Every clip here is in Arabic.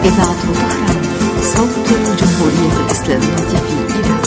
إذاعة طهران، صوت الجمهورية الإسلامية في إيران.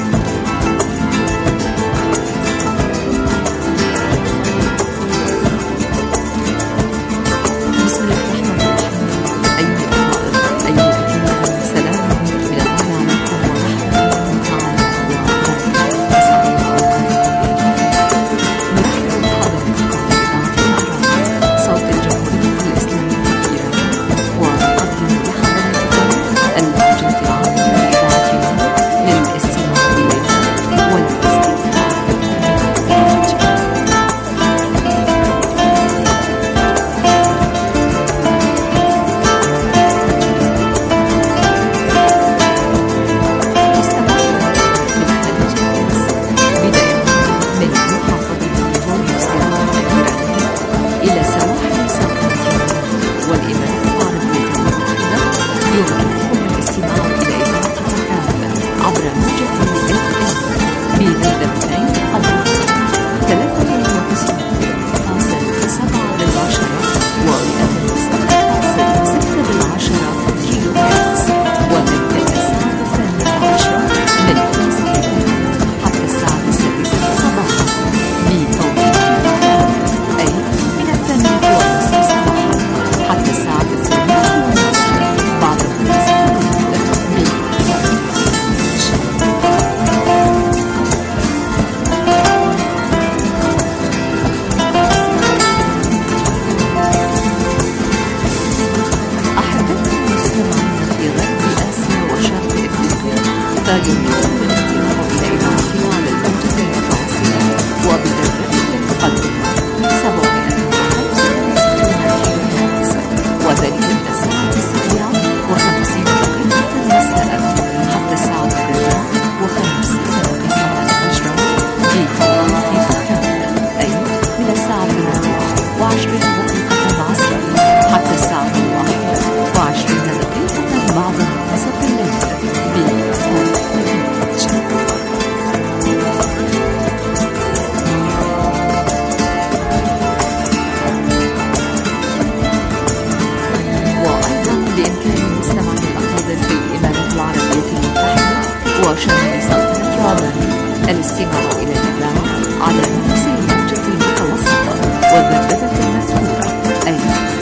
وشمال سلطنة عمان الاستماع إلى الإذاعة على نفس الموجة المتوسطة والذبذبة المذكورة أي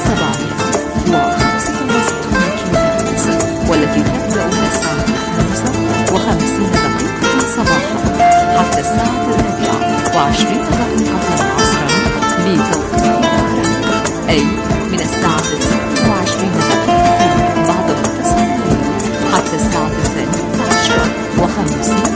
765 كيلوهرتز، والتي تبدأ من الساعة 5:50 صباحا حتى الساعة 4:20 عصرا بتوقيت طهران، أي من الساعة 26 بعد منتصف الليل حتى الساعة 12:50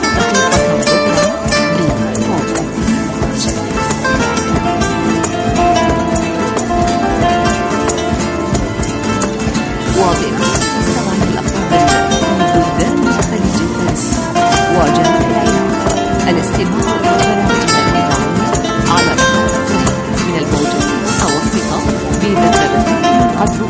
الاستماع إلى برامجنا الإذاعية على محطة من الموجة المتوسطة بذبذبة قدر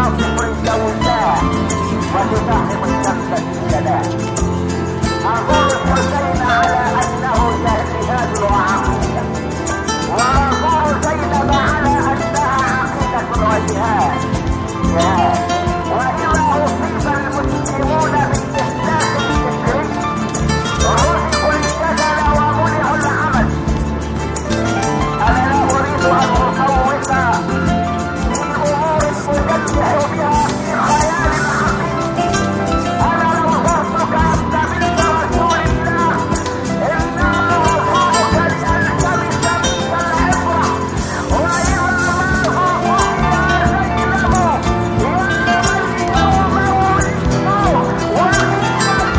طفل سوداء وتفهم الشمس الجلاء. أنظر الحسين على أنه جهاد وعقيدة، وأنظر زينب على أنها عقيدة وجهاد. وإذا أصيب المسلمون باستهلاك فكري رزقوا الجدل ومنعوا العمل. أنا لا أريد أن أفوت في أمور أجلح بها في خيال عقيم. أنا لو زرتك أنت بنت رسول الله إنما أزورك لألتمس منك العبرة. وإذا ما زرتك يا زينب إنما اليوم ولدت وقيل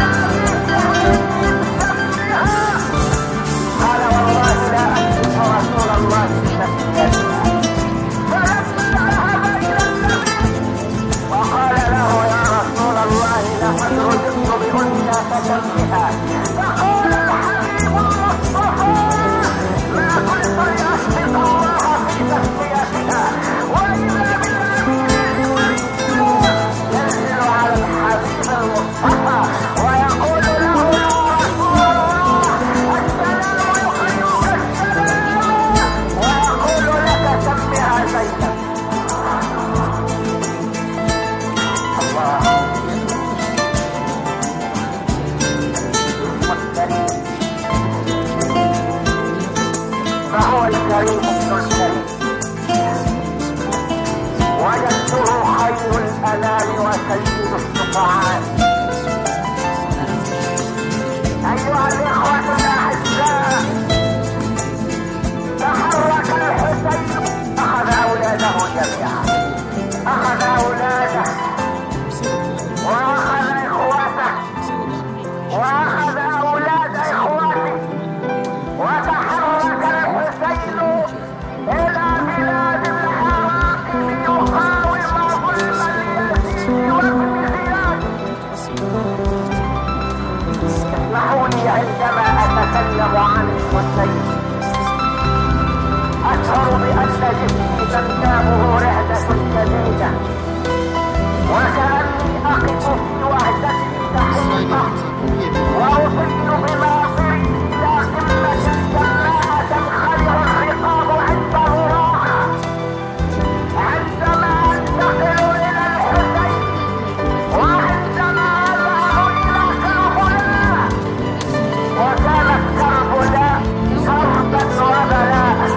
سميها. قال والله لا أحب رسول الله بتسميتها. فلما ذهب إلى النبي وقال له يا رسول الله لقد رزقت بأنثى تسميها، فقال الحبيب المصطفى ما كنت لأشرك الله في تسميتها. وإذا بالأمين ينزل على الحبيب المصطفى ويقول له يا رسول الله السلام يقرئك السلام ويقول لك سمها زينب. الله فهو الكريم ابن الكريم وجدته خير الأنام وسيد الشفعاء. أيها الإخوة الأعزاء، تحرك الحسين أخذ أولاده جميعا، أخذ أولاده وأخذ إخوته وأخذ أولاد إخوته، وتحرك الحسين إلى بلاد العراق ليقاوم ظلم اليزيد وابن زياد. اسمحوني عندما أتكلم عن الحسين أشعر بأن جسمي تنتابه رعدة شديدة، وكأني أقف في وحدة سحيقة وأصل بناصري إلى قمة السماء تنخلع الرقاب عند براحة. عندما أنتقل إلى الحسين وعندما أذهب إلى كربلاء، وكانت كربلاء كربا وبلاء،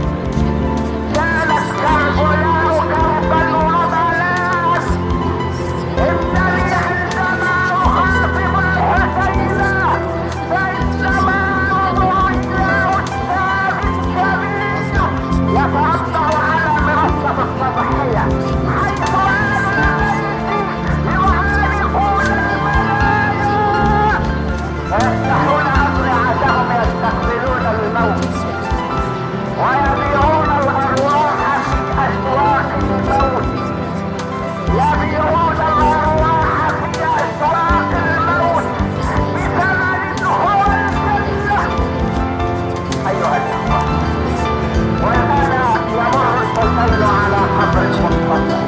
كانت كربلاء كربا وبلاء. إنني عندما أخاطب الحسين فإنما أنظر إلى أستاذ كبير يتربع على منصة الصباحية حيث أهل البيت يعانقون المنايا ويفتحون أضرعتهم يستقبلون الموت ويبيعون الأرواح في أسواق الموت، يبيعون الأرواح في أسواق الموت بثمن هو الجنة. أيها الأخوة، وهنا يمر الحسين على قبر المصطفى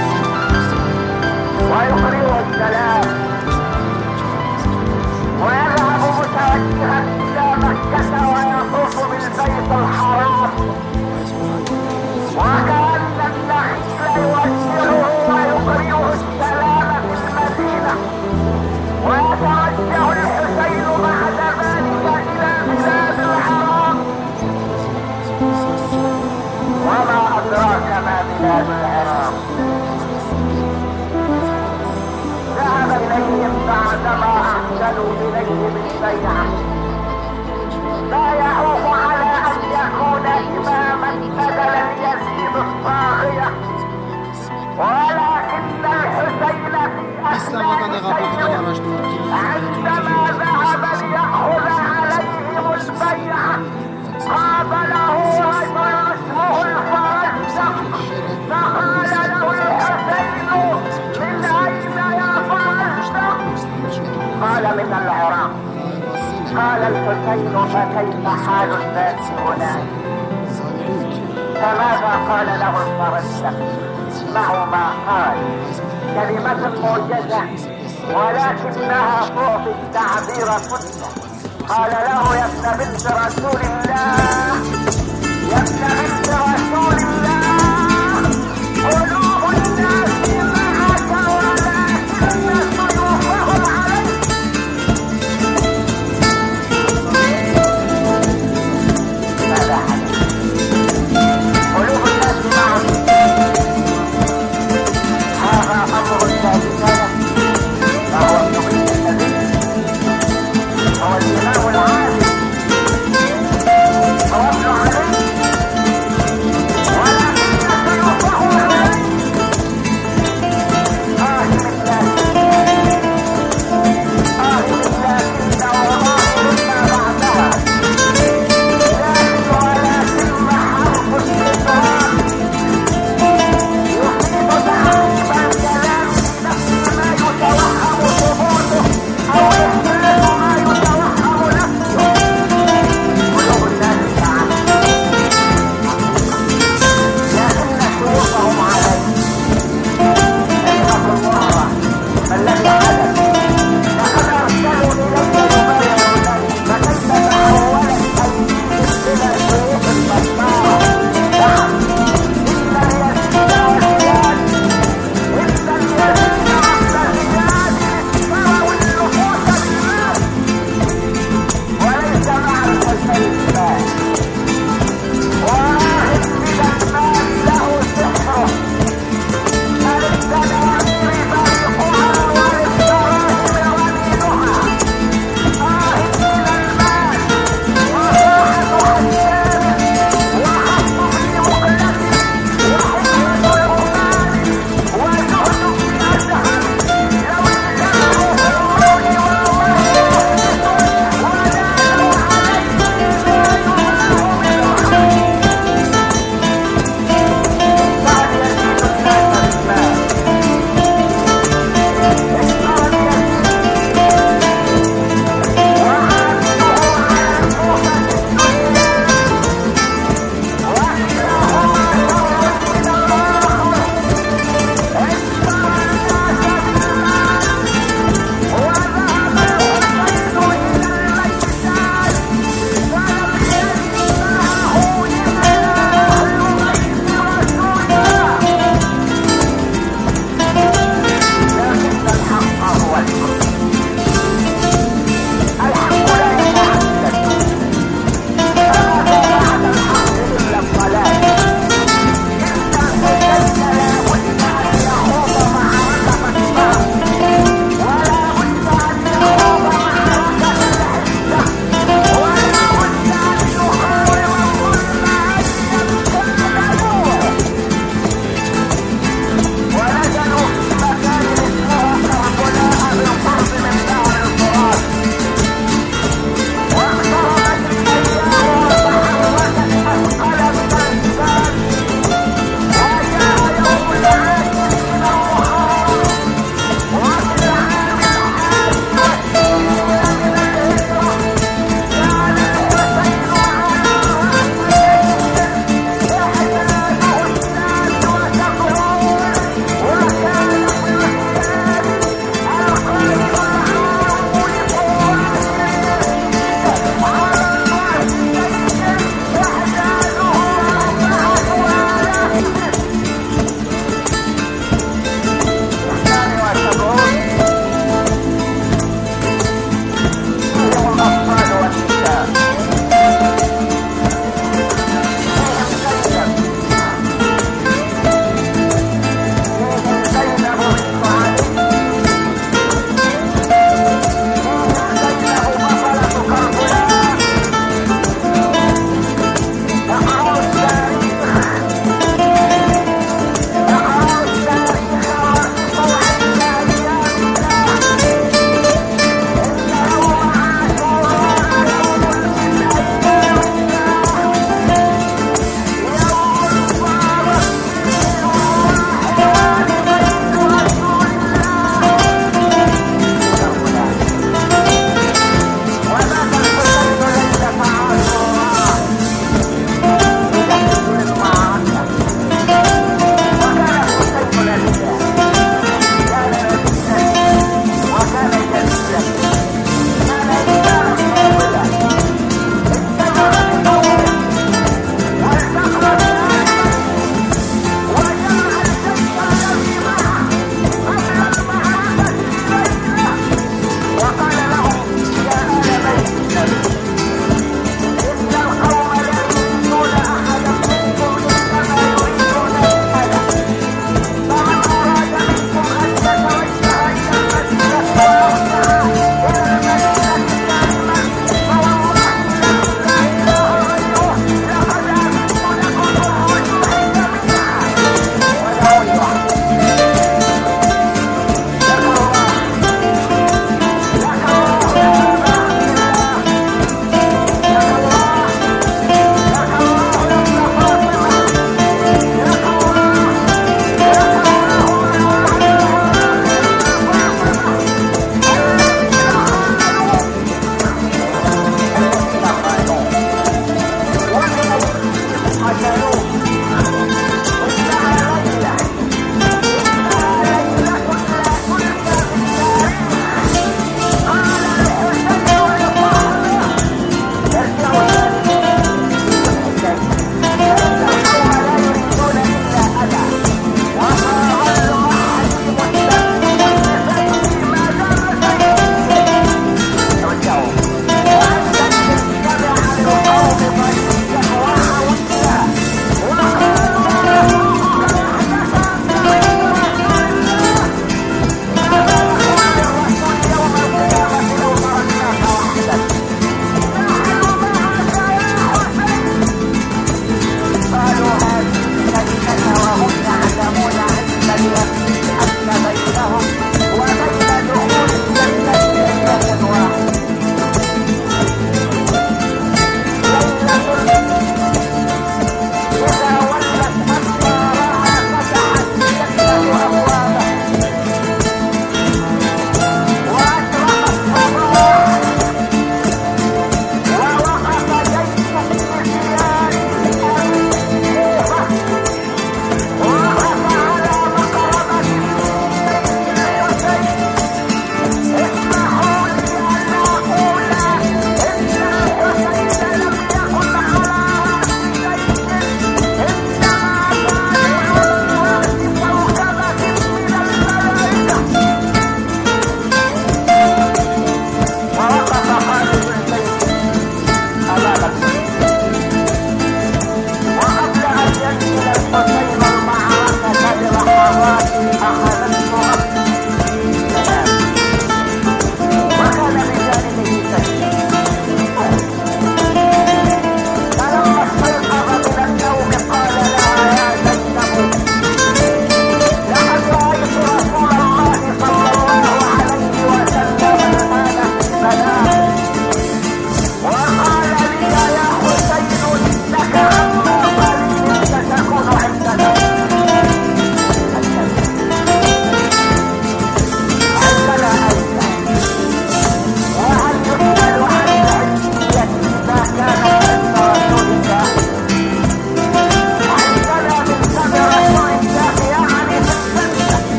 ويقرئ السلام ويذهب متوجها إلى مكة ويطوف بالبيت الحرام، وكأن النخيل يوجهه ويقرئه السلام في المدينة. ويتوجه الحسين بعد ذلك إلى بلاد العراق. وما أدراك ما بلاد العراق؟ ذهب إليهم بعدما أحسنوا إليه بالبيعة. لا يعوق على أن يكون إماما بدل يزيد الطاغية، ولكن الحسين في أثناء عندما ذهب ليأخذ عليهم البيعة قابله رجل اسمه الفرزدق، فقال له الحسين من أين يا فرزدق؟ قال من العراق. قال الحسين فكيف حال الناس هناك؟ فماذا قال له الفرزدق؟ تسمعوا ما قال. كلمة موجزة ولكنها تعطي التعبير كله. قال له يا ابن بنت رسول الله، يا ابن بنت رسول الله، قلوب الناس معك ولكن سيوفهم عليك. ماذا حدث؟ قلوب الناس معك، هذا امر ثابت فهو التوحيد الذي هو الامام العادل، هو ابن علي، ولكن سيوفهم عليك. ولكن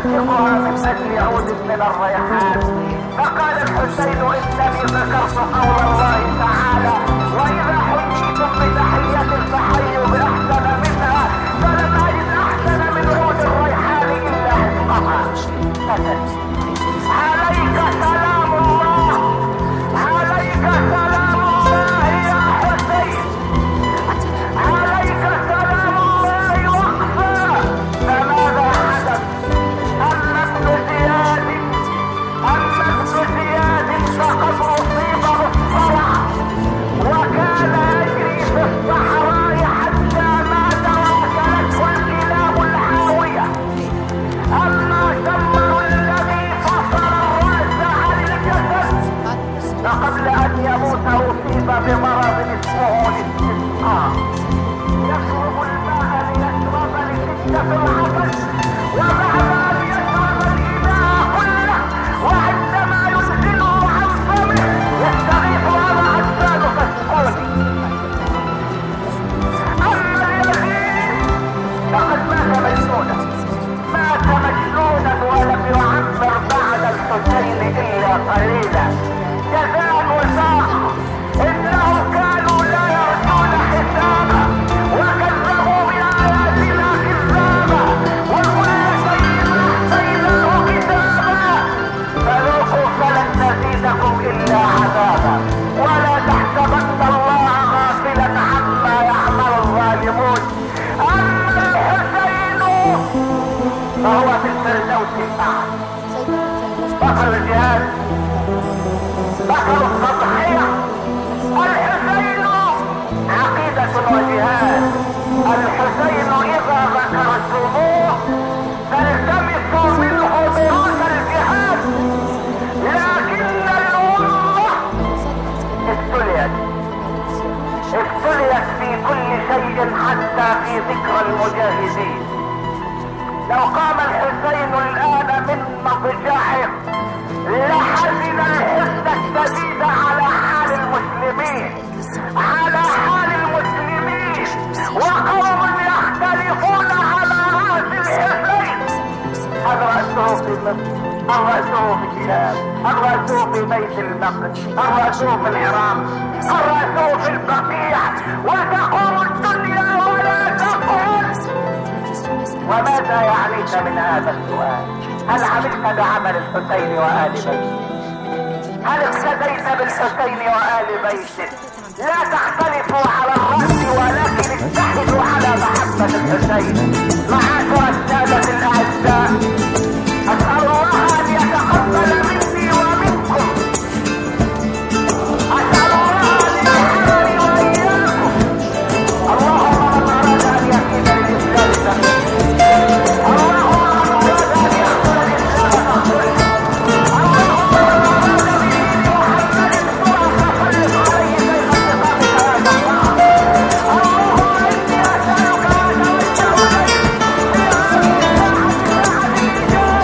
يعشقها من اجل عود من الريحان. فقال الحسين انني ذكرت قول الله تعالى واذا حييتم بتحية فحيوا باحسن منها، فلم اجد احسن من عود الريحان الا عشقها. عليك سلام الله، عليك سلام الله يا حسين، عليك سلام الله وقفا. فماذا حدث؟ أما ابن زياد فقد أصيب بالصرع وكان يجري في الصحراء حتى مات وأكلته الكلاب الحاوية. أما شمر الذي فصل الرأس عن الجسد فقبل أن يموت أصيب بمرض اسمه الاستسقاء، يشرب الماء ليشرب لشدة العطش وبعد أن يشرب الإناء كله وعندما ينزله عن فمه يستغيث على عسال فاسقوني. أما اليزيد فقد مات مجنونا، مات مجنونا ولم يعمر بعد الحسين إلا قليلا جزاء وساق. إنه كانوا لا يرجون حسابا وكذبوا بآياتنا كذابا وكل شيء أحصيناه كتابا فذوقوا فلن نزيدكم إلا عذابا. ولا تحسبن الله غافلا عما يعمل الظالمون. أما الحسين فهو في الفردوس الأعلى. بطل الجهاد، بطل التضحية. الحسين عقيدة وجهاد. الحسين إذا ذكرتموه فالتمسوا منه دروس الجهاد. لكن الأمة ابتليت في كل شيء حتى في ذكر المجاهدين. لو قام الحسين الآن من مضجعه لحزن الحزن الشديد على حال المسلمين، على حال المسلمين، وقوم يختلفون على رأس الحسين. الرأسه في مصر، الرأسه في الشام، الرأسه في بيت المقدس، الرأسه في العراق، الرأسه في البقيع، وتقوم الدنيا ولا تقوم. وماذا يعنيك من هذا السؤال؟ هل عملت بعمل الحسين وآل بيته؟ هل اقتديت بالحسين وآل بيته؟ لا تختلفوا على الرأس ولكن اتحدوا على محبة الحسين. معاشر السادة الأعزاء، أسأل الله أن يتقبل مني ومنكم، أسأل الله أن يجعلني وإياكم. اللهم من أراد أن يكيد للإسلام سبيلا، اللهم من أراد أن يقتل الإسلام فاقتله، اللهم من أراد بدين محمد سوءا فسلط عليه سيف انتقامك يا جبار. اللهم إني أسألك وأتوجه إليك في هذه الساعة الإجابة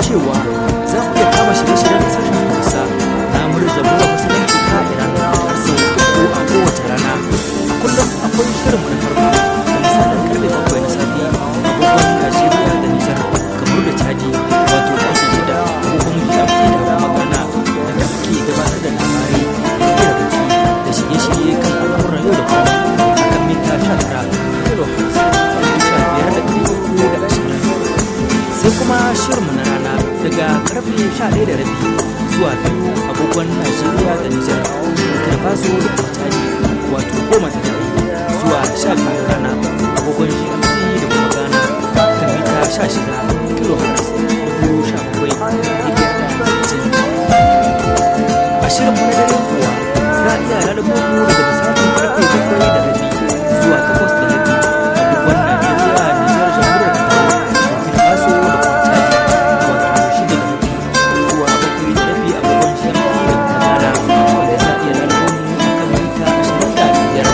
cewa za ku iya kama shirye-shiryen sashen Hausa na muryar jamhuriyar musulunci ta Iran sau 3 a kowace rana. A kullum akwai shirin mu na farko da misalin karfe 7 na safe agogon Najeriya da Nijar kamar da Chadi wato karfe 6 agogon GMT da kuma Ghana da muke gabatar da labarai da shirye-shirye kan al'amuran yau da kullum a kan mita 19 kilohertz 15,320. Sai kuma shirinmu na rana daga karfe 11:30 zuwa 2 agogon Najeriya da Nijar da Faso da kuma Chadi wato 10 zuwa 12 rana agogon GMT da kuma Ghana kan mita 16 kilohertz 17,560. A shirinmu na dare kuwa za a iya lalabo mu daga misalin karfe 7:30 zuwa 8:30 agogon Najeriya, Nijar, Jamhuriyar Kamaru, Burkina Faso da kuma Chadi wato 6:30 zuwa 7:30 agogon GMT da kuma Ghana wanda za a iya lalabo mu a kan mita 25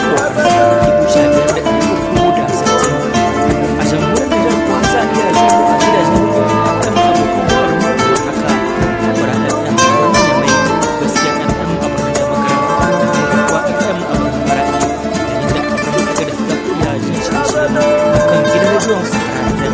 a jamhuriyar Nijar kuwa za a iya jin mu a gidajen rediyoyi kan abokan kwarmu haka Fara FM wannan ya mai gaskiya FM a birnin da makaranta da kuwa FM a birnin Maradi yayin da abin da daga da za ku iya jin shirye-shiryen kan gidan rediyon Sahara FM.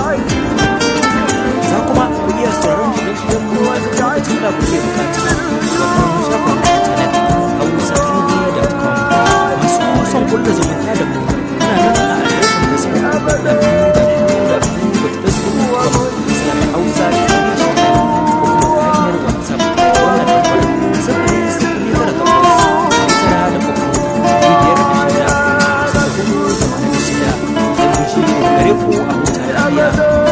Za kuma ku iya sauraron shirye-shiryen mu a duk lokacin da kuke bukata wato shafin intanet hausatv.com. Masu son kulla zumunta da mu kuna nan a adireshin Facebook www.facebook.com/hausatv ko kuma ta hanyar WhatsApp wannan lambar 00993 gare ku a huta lafiya.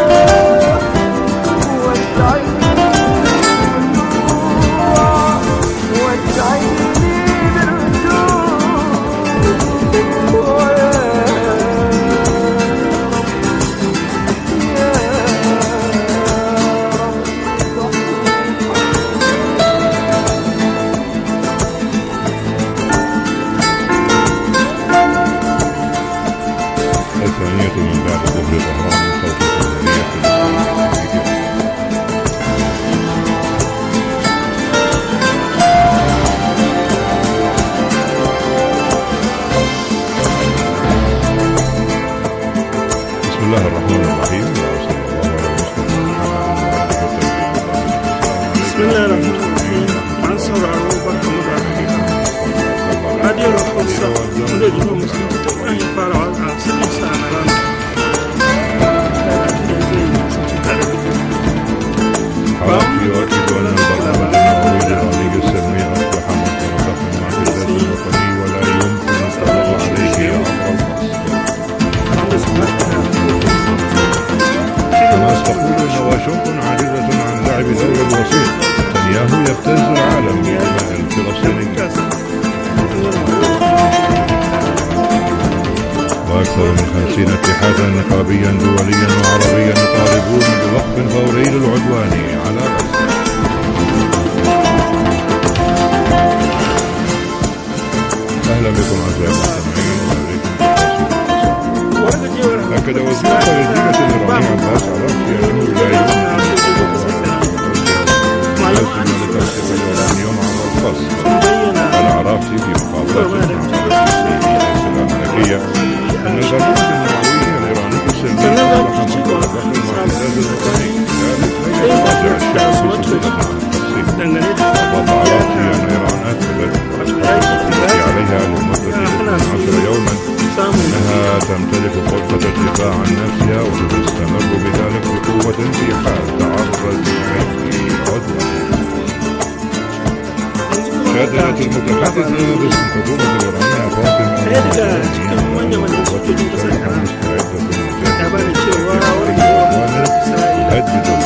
الثانية من بعد ظهر طهران من صوت الجمهورية في بسم الله الرحمن الرحيم وصلى الله على مصطفى محمد وعلى آله وصحبه وسلم. بسم الله الرحمن الرحيم. An sauraro barkamu da Radio Hausa wanda ya jiho musulunci ta kan yi farawa a sanin sa na rana. يؤكد أن البرلمان النووي الإيراني السلمي أصبح متوقفا مع الذات الوطني ولا يمكن التغلب عليه عبر النص. تقول أن واشنطن عاجزة عن لعب دور الوسيط. نتنياهو يبتز العالم بدماء الفلسطينيين. وأكثر من 50 اتحادا نقابيا دوليا وعربيا يطالبون بوقف فوري للعدوان على غزة. أهلا بكم أعزائي المستمعين وعليكم أكد وزير الخارجية الإيراني عباس عراقچي أنه لا يمكن لتوقيف اليورانيوم على الفصل. العراقچي في مقابلة مع السلام أن البرنامج النووي الإيراني السلمي أصبح مطلقا للمعتزلة الوطني. ذلك لا يراجع الشعب بسهولة عن التفصيل. أضاف عراقچي أن إيران أكدت عليها لمدة 12 يوما أنها تمتلك قدرة الدفاع عن نفسها وستستمر بذلك بقوة في حال تعرضت لأي عدوان. شهدت المتحدثة باسم الحكومة الإيرانية فاطمة مستعدة